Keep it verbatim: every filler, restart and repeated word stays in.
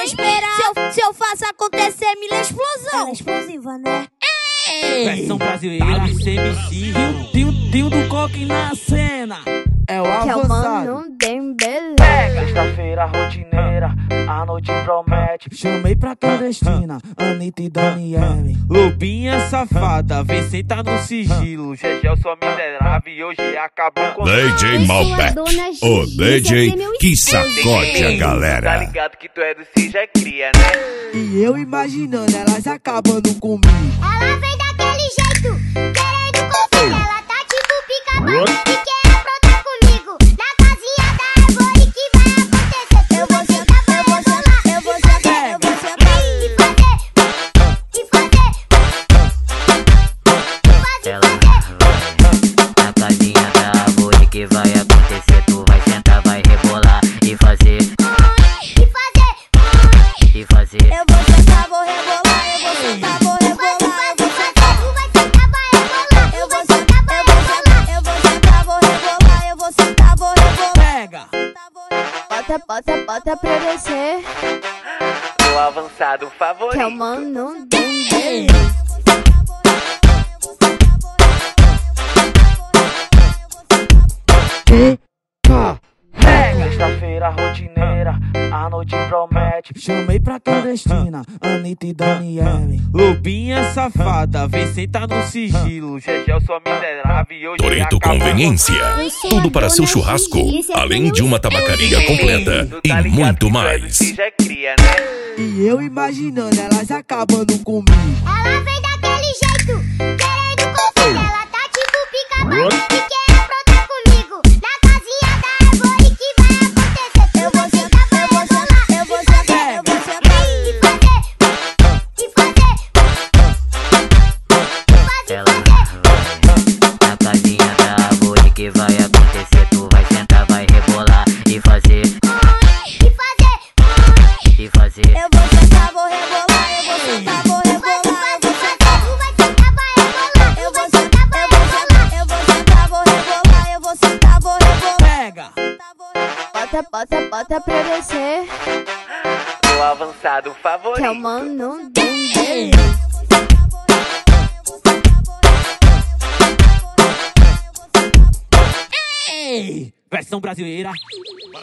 que esperar. Se eu, se eu faço acontecer, milha explosão. Ela é explosiva, né? Versão brasileira, C M C, Dinho, Dinho do Coque na cena. É o avançado. Que é o mano Dembele. Sexta-feira rotineira, a noite promete. Chamei pra clandestina, Anitta e Daniele. Lobinha safada, vem sentar no sigilo. Gegel sua miserável e hoje acabou com D J Malbec, o D J que sacode a Tá galera. ligado que tu é do Cija é cria, né? E eu imaginando elas acabando comigo. Ela vem daquele jeito, querendo confusão. Ela tá tipo pica-pau e quer aprontar comigo. Na casinha da árvore que vai acontecer. Eu vou sentar, eu vou sentar, eu vou sentar, eu vou sentar e fazer, e fazer, e fazer, fazer. Na casinha da árvore que vai acontecer. Tu vai sentar, vai rebolar e fazer, E fazer, e fazer. Eu vou sentar, vou rebolar, eu vou sentar, vou rebolar, eu vou sentar. tu vai sentar, vai rebolar. Eu vou sentar, eu vou sentar, eu vou sentar, vou rebolar, eu vou sentar, vou rebolar. Pega! Bota, bota, bota pra descer. O avançado favorito. Que é o mano Dembele. Sexta-feira rotineira, a noite promete. Chamei pra clandestina, Anitta e Daniele. Lobinha safada, vem sentar no sigilo. Gegel sua miserável e hoje Toreto acabou. Conveniência, tudo para seu churrasco, além de uma tabacaria completa Tu e tá ligado muito que tu é do mais. Cija é cria, né? E eu imaginando elas acabando comigo. Ela vem daquele jeito, querendo confusão. Ela tá tipo pica-pau e quer aprontar comigo. Na casinha da árvore que vai acontecer. Eu vou sentar, eu vou sentar, eu vou sentar, eu vou sentar. E fazer, e fazer, e Ela fazer. vai na casinha da árvore que vai acontecer. Tu vai sentar, vai rebolar e fazer, E fazer, e fazer. Eu vou sentar, vou rebolar, eu vou sentar, vou rebolar, eu vou sentar. tu vai sentar, vai rebolar. Eu Tu vou vai sentar, sentar, eu vai vou sentar, rebolar. eu vou sentar, vou rebolar, eu vou sentar, vou rebolar. Pega! Bota, bota, bota pra descer. O avançado Que é o favorito. mano Dembele. Versão brasileira.